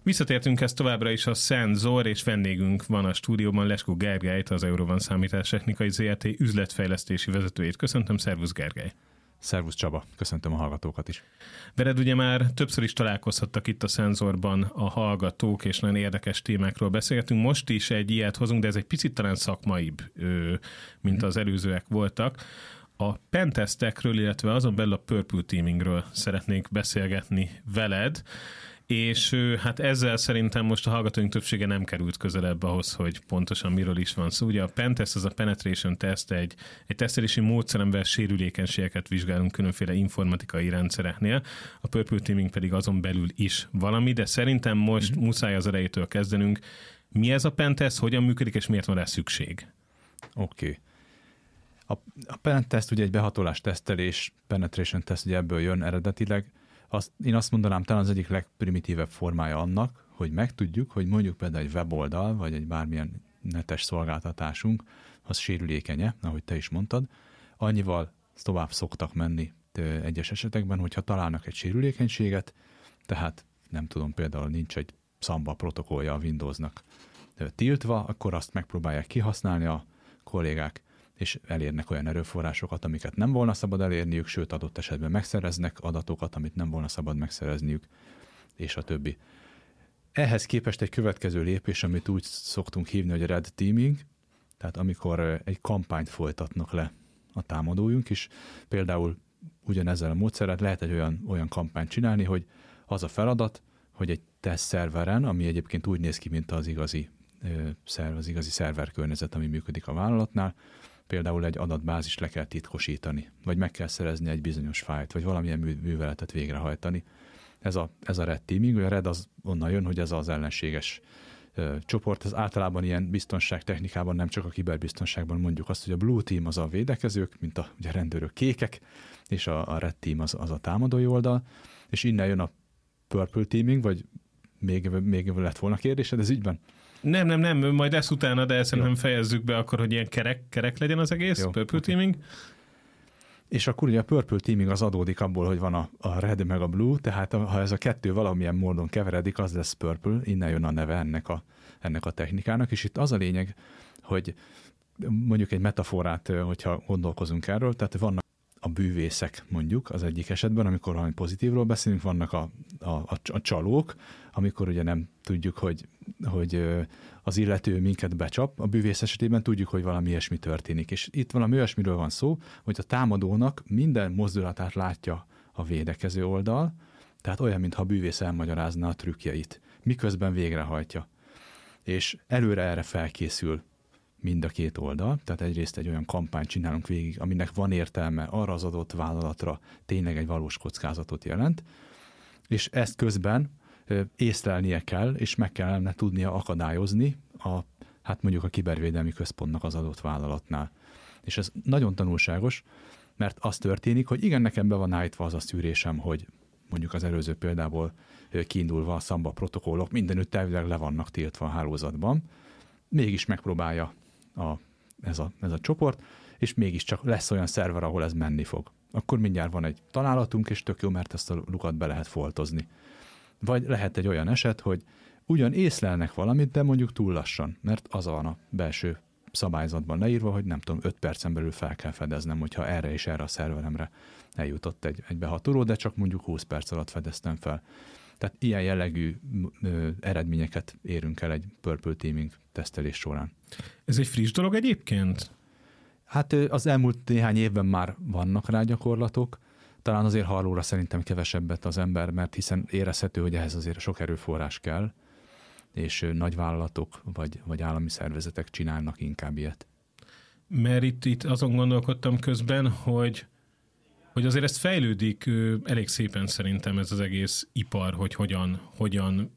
Visszatértünk ezt továbbra is a Szenzor, és vendégünk van a stúdióban, Leskó Gergelyt, az Eurovan Számítástechnikai ZRT üzletfejlesztési vezetőjét. Köszöntöm, szervusz Gergely! Szervusz Csaba, köszöntöm a hallgatókat is. Veled ugye már többször is találkozhattak itt a Szenzorban a hallgatók, és nagyon érdekes témákról beszélgetünk. Most is egy ilyet hozunk, de ez egy picit talán szakmaibb, mint az előzőek voltak. A pentestekről, illetve azon belül a Purple Teamingről szeretnék beszélgetni veled, és hát ezzel szerintem most a hallgatóink többsége nem került közelebb ahhoz, hogy pontosan miről is van szó. Ugye a pentest, az a penetration test, egy tesztelési módszer, amivel sérülékenységeket vizsgálunk különféle informatikai rendszereknél, a Purple Teaming pedig azon belül is valami, de szerintem most muszáj az elejétől kezdenünk. Mi ez a pentest, hogyan működik, és miért van rá szükség? Oké. A pentest ugye egy behatolás tesztelés, penetration test ugye ebből jön eredetileg. Én azt mondanám, talán az egyik legprimitívebb formája annak, hogy megtudjuk, hogy mondjuk például egy weboldal, vagy egy bármilyen netes szolgáltatásunk, az sérülékenye, ahogy te is mondtad. Annyival tovább szoktak menni egyes esetekben, hogyha találnak egy sérülékenységet, tehát nem tudom, például nincs egy Samba protokollja a Windowsnak tiltva, akkor azt megpróbálják kihasználni a kollégák, és elérnek olyan erőforrásokat, amiket nem volna szabad elérniük, sőt adott esetben megszereznek adatokat, amit nem volna szabad megszerezniük, és a többi. Ehhez képest egy következő lépés, amit úgy szoktunk hívni, hogy red teaming, tehát amikor egy kampányt folytatnak le a támadójunk is, például ugyanezzel a módszerrel lehet egy olyan kampányt csinálni, hogy az a feladat, hogy egy teszt szerveren, ami egyébként úgy néz ki, mint az igazi szerverkörnyezet, ami működik a vállalatnál, például egy adatbázist le kell titkosítani, vagy meg kell szerezni egy bizonyos fájlt, vagy valamilyen műveletet végrehajtani. Ez a red teaming, a red az onnan jön, hogy ez az ellenséges csoport. Ez általában ilyen biztonságtechnikában, nem csak a kiberbiztonságban mondjuk azt, hogy a blue team az a védekezők, mint a ugye rendőrök kékek, és a red team az a támadói oldal, és innen jön a purple teaming, vagy még lett volna kérdésed ez ügyben? Nem, majd ezt utána, de szerintem fejezzük be akkor, hogy ilyen kerek legyen az egész, jó, Purple Teaming. És akkor ugye a Purple Teaming az adódik abból, hogy van a Red meg a Blue, tehát ha ez a kettő valamilyen módon keveredik, az lesz Purple, innen jön a neve ennek a technikának, és itt az a lényeg, hogy mondjuk egy metaforát, hogyha gondolkozunk erről, tehát vannak a bűvészek mondjuk az egyik esetben, amikor valami pozitívról beszélünk, vannak a csalók, amikor ugye nem tudjuk, hogy az illető minket becsap. A bűvész esetében tudjuk, hogy valami ilyesmi történik. És itt valami olyasmiről van szó, hogy a támadónak minden mozdulatát látja a védekező oldal, tehát olyan, mintha a bűvész elmagyarázna a trükkjeit, miközben végrehajtja. És előre erre felkészül mind a két oldal, tehát egyrészt egy olyan kampányt csinálunk végig, aminek van értelme, arra az adott vállalatra tényleg egy valós kockázatot jelent, és ezt közben észlelnie kell, és meg kellene tudnia akadályozni mondjuk a kibervédelmi központnak az adott vállalatnál. És ez nagyon tanulságos, mert az történik, hogy igen, nekem be van állítva az a szűrésem, hogy mondjuk az előző példából kiindulva a Samba protokollok mindenütt elvileg le vannak tiltva a hálózatban, mégis megpróbálja ez a csoport, és mégiscsak lesz olyan szerver, ahol ez menni fog. Akkor mindjárt van egy találatunk, és tök jó, mert ezt a lukat be lehet foltozni. Vagy lehet egy olyan eset, hogy ugyan észlelnek valamit, de mondjuk túl lassan, mert az van a belső szabályzatban leírva, hogy nem tudom, 5 percen belül fel kell fedeznem, hogyha erre és erre a szerveremre eljutott egy behatoló, de csak mondjuk 20 perc alatt fedeztem fel. Tehát ilyen jellegű eredményeket érünk el egy Purple Teaming tesztelés során. Ez egy friss dolog egyébként? Hát az elmúlt néhány évben már vannak rá gyakorlatok, talán azért hallóra szerintem kevesebbet az ember, mert hiszen érezhető, hogy ehhez azért sok erőforrás kell, és nagyvállalatok vagy állami szervezetek csinálnak inkább ilyet. Mert itt azon gondolkodtam közben, hogy azért ezt fejlődik elég szépen szerintem ez az egész ipar, hogy hogyan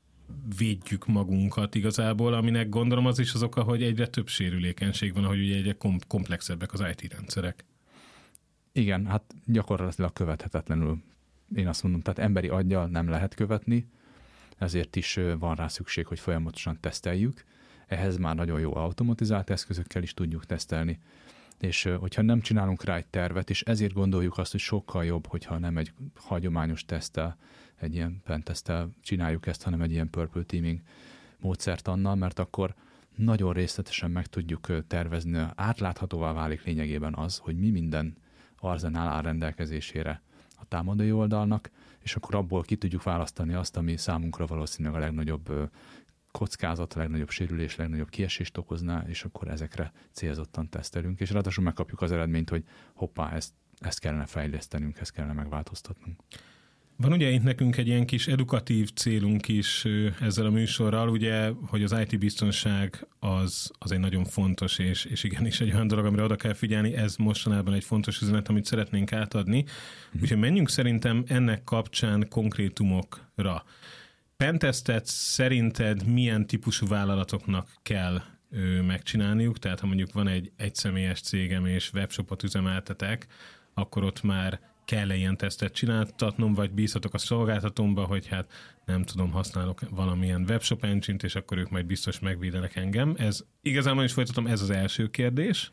védjük magunkat igazából, aminek gondolom az is az oka, hogy egyre több sérülékenység van, hogy ugye egyre komplexebbek az IT rendszerek. Igen, hát gyakorlatilag követhetetlenül, én azt mondom, tehát emberi aggyal nem lehet követni, ezért is van rá szükség, hogy folyamatosan teszteljük. Ehhez már nagyon jó automatizált eszközökkel is tudjuk tesztelni, És hogyha nem csinálunk rá egy tervet, és ezért gondoljuk azt, hogy sokkal jobb, hogyha nem egy hagyományos teszttel, egy ilyen penteszttel csináljuk ezt, hanem egy ilyen purple teaming módszertannal, mert akkor nagyon részletesen meg tudjuk tervezni, átláthatóvá válik lényegében az, hogy mi minden arzenál áll rendelkezésére a támadói oldalnak, és akkor abból ki tudjuk választani azt, ami számunkra valószínűleg a legnagyobb kockázat, a legnagyobb sérülés, a legnagyobb kiesést okozná, és akkor ezekre célzottan tesztelünk, és ráadásul megkapjuk az eredményt, hogy hoppá, ezt kellene fejlesztenünk, ezt kellene megváltoztatnunk. Van ugye itt nekünk egy ilyen kis edukatív célunk is ezzel a műsorral, ugye, hogy az IT-biztonság az egy nagyon fontos, és igenis egy olyan dolog, amire oda kell figyelni, ez mostanában egy fontos üzenet, amit szeretnénk átadni. Úgyhogy menjünk szerintem ennek kapcsán konkrétumokra. Pentestet szerinted milyen típusú vállalatoknak kell megcsinálniuk? Tehát ha mondjuk van egy egyszemélyes cégem és webshopot üzemeltetek, akkor ott már kell-e ilyen tesztet csináltatnom, vagy bízhatok a szolgáltatómba, hogy hát nem tudom, használok valamilyen webshop engine-t, és akkor ők majd biztos megvédenek engem. Ez igazából is folytatom, ez az első kérdés.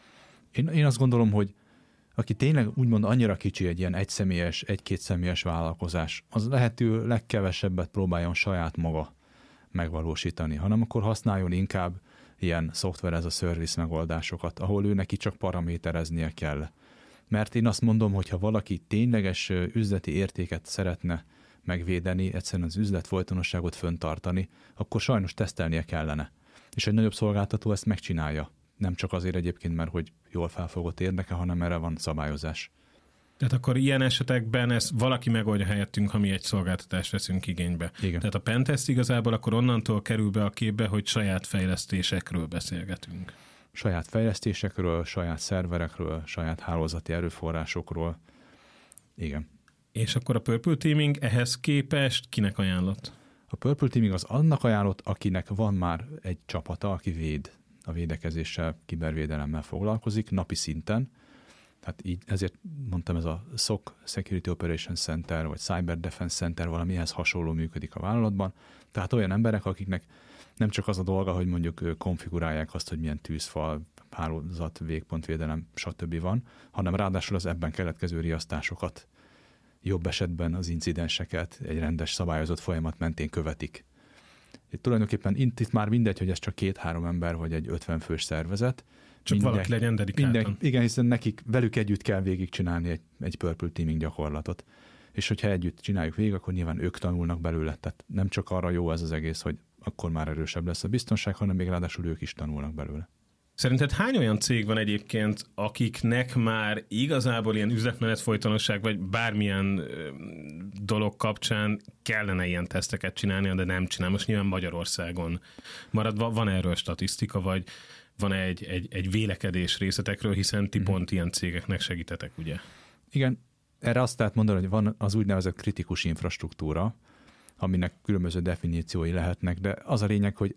Én azt gondolom, hogy aki tényleg úgymond annyira kicsi egy ilyen egyszemélyes, egy-két személyes vállalkozás, az lehető legkevesebbet próbáljon saját maga megvalósítani, hanem akkor használjon inkább ilyen software as a service megoldásokat, ahol ő neki csak paramétereznie kell. Mert én azt mondom, hogy ha valaki tényleges üzleti értéket szeretne megvédeni, egyszerűen az üzlet folytonosságot föntartani, akkor sajnos tesztelnie kellene. És egy nagyobb szolgáltató ezt megcsinálja. Nem csak azért egyébként, mert hogy jól felfogott érdeke, hanem erre van szabályozás. Tehát akkor ilyen esetekben ezt valaki megoldja helyettünk, ha mi egy szolgáltatást veszünk igénybe. Igen. Tehát a pentest igazából akkor onnantól kerül be a képbe, hogy saját fejlesztésekről beszélgetünk. Saját fejlesztésekről, saját szerverekről, saját hálózati erőforrásokról. Igen. És akkor a Purple Teaming ehhez képest kinek ajánlott? A Purple Teaming az annak ajánlott, akinek van már egy csapata, aki véd, a védekezéssel, kibervédelemmel foglalkozik napi szinten. Tehát így ezért mondtam, ez a SOC, Security Operations Center, vagy Cyber Defense Center, valamihez hasonló működik a vállalatban. Tehát olyan emberek, akiknek nem csak az a dolga, hogy mondjuk konfigurálják azt, hogy milyen tűzfal, hálózat, végpontvédelem, stb. Van, hanem ráadásul az ebben keletkező riasztásokat, jobb esetben az incidenseket egy rendes szabályozott folyamat mentén követik. Itt tulajdonképpen itt már mindegy, hogy ez csak 2-3 ember, vagy egy 50 fős szervezet. Csak valaki legyen dedikáltan. Igen, hiszen velük együtt kell végigcsinálni egy Purple Teaming gyakorlatot. És hogyha együtt csináljuk végig, akkor nyilván ők tanulnak belőle. Tehát nem csak arra jó ez az egész, hogy akkor már erősebb lesz a biztonság, hanem még ráadásul ők is tanulnak belőle. Szerinted hány olyan cég van egyébként, akiknek már igazából ilyen üzletmenet folytonosság, vagy bármilyen dolog kapcsán kellene ilyen teszteket csinálni, de nem csinál? Most nyilván Magyarországon maradva, van erről statisztika, vagy van egy vélekedés részletekről, hiszen ti pont ilyen cégeknek segítetek, ugye? Igen. Erre azt lehet mondani, hogy van az úgynevezett kritikus infrastruktúra, aminek különböző definíciói lehetnek, de az a lényeg, hogy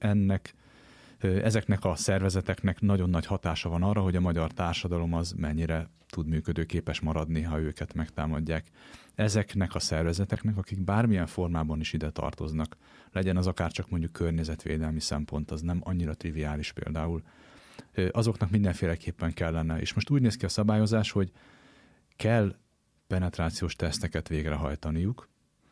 ezeknek a szervezeteknek nagyon nagy hatása van arra, hogy a magyar társadalom az mennyire tud működőképes maradni, ha őket megtámadják. Ezeknek a szervezeteknek, akik bármilyen formában is ide tartoznak, legyen az akár csak mondjuk környezetvédelmi szempont, az nem annyira triviális például, azoknak mindenféleképpen kellene. És most úgy néz ki a szabályozás, hogy kell penetrációs teszteket végrehajtaniuk,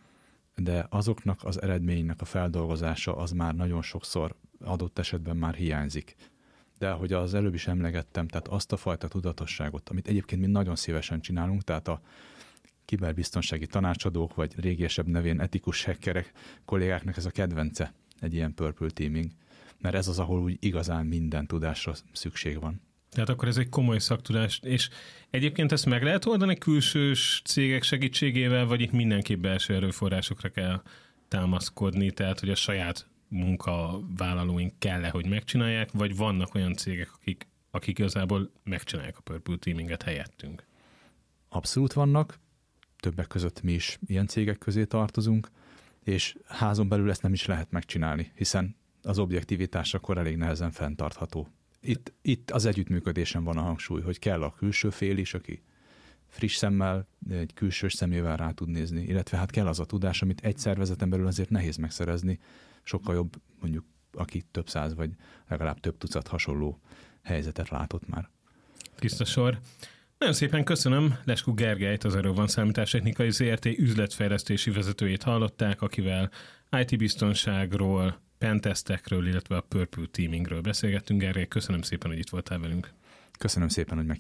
de azoknak az eredménynek a feldolgozása az már nagyon sokszor adott esetben már hiányzik. De ahogy az előbb is emlegettem, tehát azt a fajta tudatosságot, amit egyébként mi nagyon szívesen csinálunk, tehát a kiberbiztonsági tanácsadók, vagy régiesebb nevén etikus hackerek kollégáknak ez a kedvence, egy ilyen Purple Teaming, mert ez az, ahol úgy igazán minden tudásra szükség van. Tehát akkor ez egy komoly szaktudás, és egyébként ezt meg lehet oldani külsős cégek segítségével, vagy itt mindenképp belső erőforrásokra kell támaszkodni, tehát hogy a saját munkavállalóink kell-e, hogy megcsinálják, vagy vannak olyan cégek, akik igazából megcsinálják a Purple Teaminget helyettünk? Abszolút vannak, többek között mi is ilyen cégek közé tartozunk, és házon belül ezt nem is lehet megcsinálni, hiszen az objektivitás akkor elég nehezen fenntartható. Itt az együttműködésen van a hangsúly, hogy kell a külső fél is, aki friss szemmel, egy külsős szemével rá tud nézni, illetve hát kell az a tudás, amit egy szervezeten belül azért nehéz megszerezni, sokkal jobb mondjuk, aki több száz vagy legalább több tucat hasonló helyzetet látott már. Tiszta sor. Nagyon szépen köszönöm. Leskó Gergelyt, az Aerovan Számítástechnikai ZRT üzletfejlesztési vezetőjét hallották, akivel IT biztonságról, pentestekről, illetve a Purple Teamingről beszélgettünk. Gergely, köszönöm szépen, hogy itt voltál velünk. Köszönöm szépen, hogy